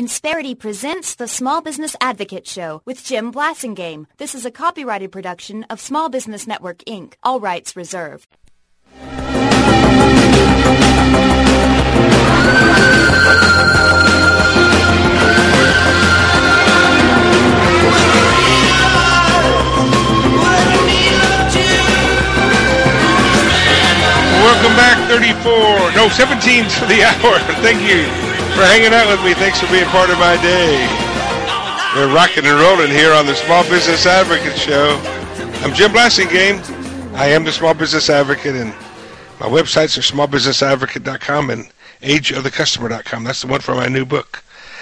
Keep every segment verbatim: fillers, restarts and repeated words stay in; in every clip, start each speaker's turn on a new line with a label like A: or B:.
A: Insperity presents the Small Business Advocate Show with Jim Blasingame. This is a copyrighted production of Small Business Network, Incorporated. All rights reserved.
B: Welcome back, thirty-four, no, seventeen to the hour. Thank you for hanging out with me. Thanks for being part of my day. We're rocking and rolling here on the Small Business Advocate Show. I'm Jim Blasingame. I am the Small Business Advocate, and my websites are small business advocate dot com and age of the customer dot com. That's the one for my new book.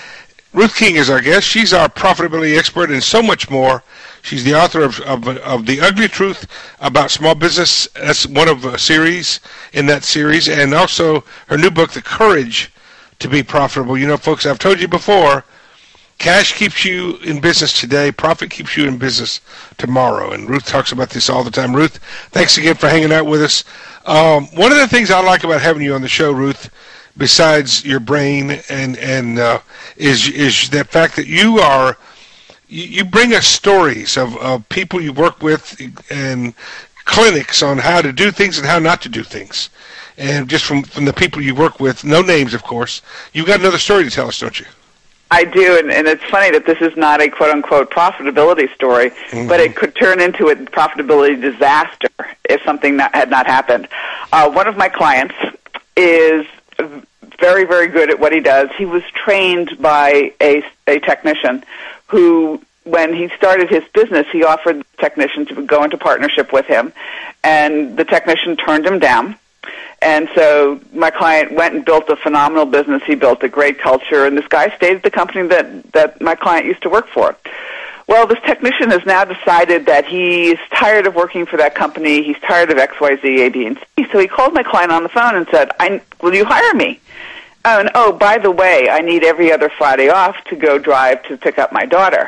B: Ruth King is our guest. She's our profitability expert and so much more. She's the author of, of, of The Ugly Truth About Small Business. That's one of a series in that series. And also her new book, The Courage to Be Profitable. You know, folks, I've told you before, cash keeps you in business today. Profit keeps you in business tomorrow. And Ruth talks about this all the time. Ruth, thanks again for hanging out with us. Um, one of the things I like about having you on the show, Ruth, besides your brain, and and uh, is is the fact that you are you, you bring us stories of, of people you work with and clinics on how to do things and how not to do things, and just from from the people you work with, no names, of course. You've got another story to tell us, don't you?
C: I do, and, and it's funny that this is not a quote-unquote profitability story, mm-hmm. but it could turn into a profitability disaster if something not, had not happened. Uh, one of my clients is very, very good at what he does. He was trained by a, a technician who, when he started his business, he offered the technician to go into partnership with him, and the technician turned him down. And so my client went and built a phenomenal business. He built a great culture, and this guy stayed at the company that, that my client used to work for. Well, this technician has now decided that he's tired of working for that company. He's tired of X, Y, Z, A, B, and C. So he called my client on the phone and said, I, will you hire me? Oh, and oh, by the way, I need every other Friday off to go drive to pick up my daughter.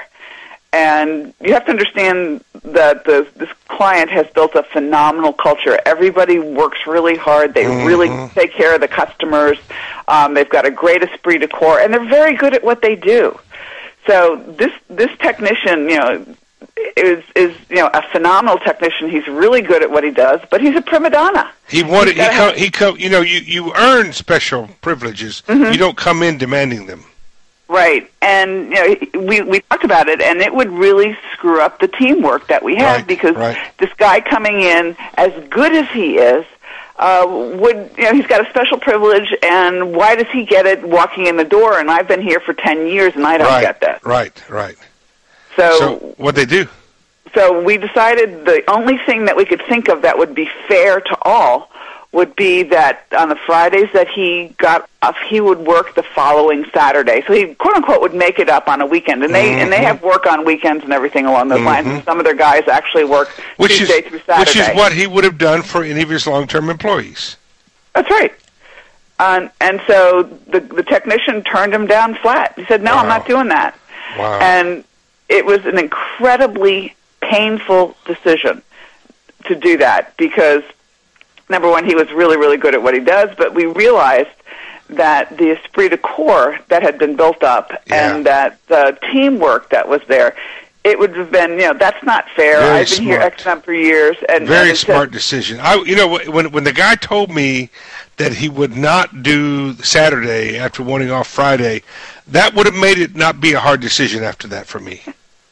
C: And you have to understand that the, this client has built a phenomenal culture. Everybody works really hard. They mm-hmm. really take care of the customers. Um, they've got a great esprit de corps, and they're very good at what they do. So this this technician, you know, is is you know a phenomenal technician. He's really good at what he does, but he's a prima donna.
B: He wanted he come, he come you know you you earn special privileges. Mm-hmm. You don't come in demanding them.
C: Right, and you know we we talked about it, and it would really screw up the teamwork that we have,
B: right,
C: because
B: right.
C: this guy coming in, as good as he is, uh, would you know he's got a special privilege, and why does he get it walking in the door? And I've been here for ten years, and I don't
B: right,
C: get that.
B: Right, right.
C: So,
B: so what they do?
C: So we decided the only thing that we could think of that would be fair to all would be that on the Fridays that he got off, he would work the following Saturday. So he, quote unquote, would make it up on a weekend, and they mm-hmm. and they have work on weekends and everything along those mm-hmm. lines. And some of their guys actually work
B: which
C: Tuesday
B: is,
C: through Saturday,
B: which is what he would have done for any of his long-term employees.
C: That's right. Um, and so the the technician turned him down flat. He said, "No, wow. I'm not doing that."
B: Wow.
C: And it was an incredibly painful decision to do that, because number one, he was really, really good at what he does, but we realized that the esprit de corps that had been built up
B: yeah.
C: and that the teamwork that was there, it would have been, you know, that's not fair.
B: Very
C: I've been
B: smart.
C: here X number of years. And,
B: Very
C: and
B: smart
C: said,
B: decision. I, you know, when when the guy told me that he would not do Saturday after wanting off Friday, that would have made it not be a hard decision after that for me.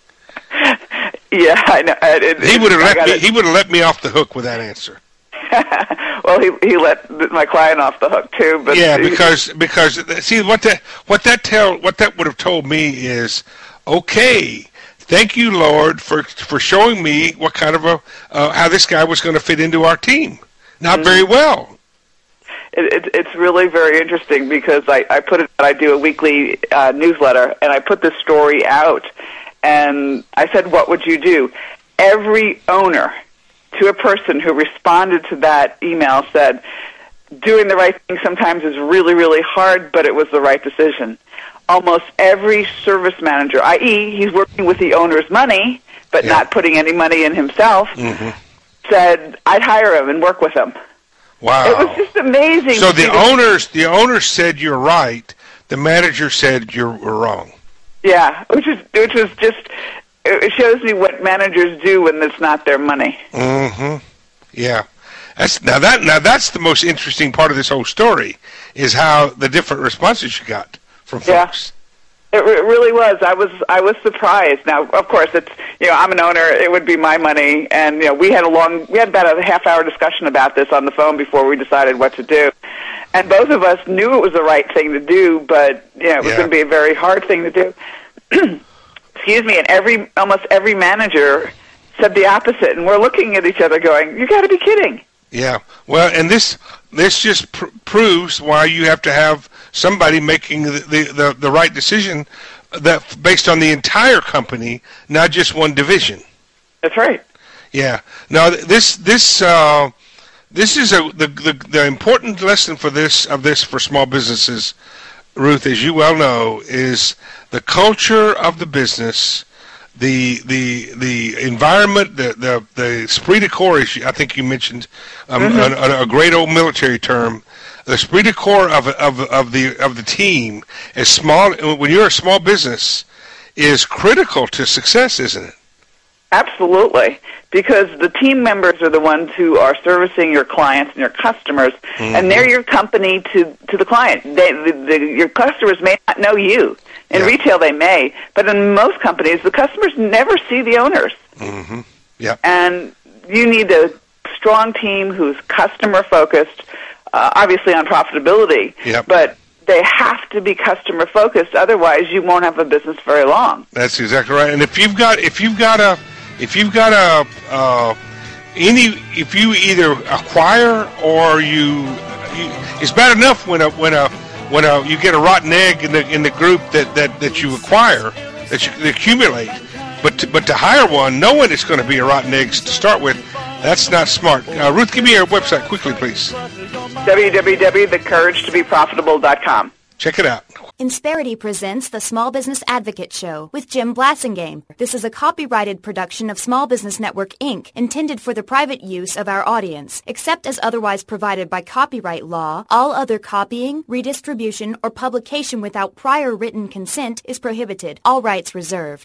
C: Yeah, I know. It,
B: he would have let me.
C: It.
B: He would have let me off the hook with that answer.
C: Well, he he let my client off the hook too. But
B: yeah, because because see what that what that tell what that would have told me is, okay, thank you, Lord, for for showing me what kind of a uh, how this guy was going to fit into our team. Not mm-hmm. very well.
C: It, it, it's really very interesting, because I I put it I do a weekly uh, newsletter, and I put this story out, and I said, what would you do? Every owner, to a person who responded to that email, said, doing the right thing sometimes is really, really hard, but it was the right decision. Almost every service manager, that is he's working with the owner's money, but yeah. not putting any money in himself, mm-hmm. said, I'd hire him and work with him.
B: Wow.
C: It was just amazing.
B: So the owners, the owners said you're right. the manager said you were wrong.
C: Yeah, which is which was just, it shows me what managers do when it's not their money.
B: Mm-hmm. Yeah. That's now that now that's the most interesting part of this whole story, is how the different responses you got from folks.
C: Yeah. It, it really was. I was I was surprised. Now, of course, it's, you know, I'm an owner. It would be my money, and you know, we had a long we had about a half hour discussion about this on the phone before we decided what to do. And both of us knew it was the right thing to do, but you know, it was
B: Yeah.
C: going to be a very hard thing to do. Excuse me. And every almost every manager said the opposite, and we're looking at each other, going, "You got to be kidding!"
B: Yeah. Well, and this this just pr- proves why you have to have somebody making the, the, the, the right decision, that based on the entire company, not just one division.
C: That's right.
B: Yeah. Now th- this this uh, this is a the, the the important lesson for this of this for small businesses, Ruth, as you well know, is the culture of the business, the the the environment, the the the esprit de corps. I think you mentioned um, mm-hmm. a, a great old military term. The esprit de corps of of of the of the team is small. When you're a small business, is critical to success, isn't it?
C: Absolutely, because the team members are the ones who are servicing your clients and your customers, mm-hmm. and they're your company to, to the client. They, the, the, your customers may not know you. In yeah. retail, they may, but in most companies, the customers never see the owners.
B: Mm-hmm. Yeah.
C: And you need a strong team who's customer-focused, uh, obviously on profitability,
B: yep.
C: but they have to be customer focused. Otherwise, you won't have a business very long.
B: That's exactly right. And if you've got if you've got a if you've got a uh, any if you either acquire or you, you it's bad enough when a when a when a you get a rotten egg in the in the group that, that, that you acquire that you accumulate, but to, but to hire one knowing it's going to be a rotten egg to start with, that's not smart. Uh, Ruth, give me your website quickly, please.
C: w w w dot the courage to be profitable dot com.
B: Check it out.
A: Insperity presents the Small Business Advocate Show with Jim Blassingame. This is a copyrighted production of Small Business Network, Incorporated, intended for the private use of our audience. Except as otherwise provided by copyright law, all other copying, redistribution, or publication without prior written consent is prohibited. All rights reserved.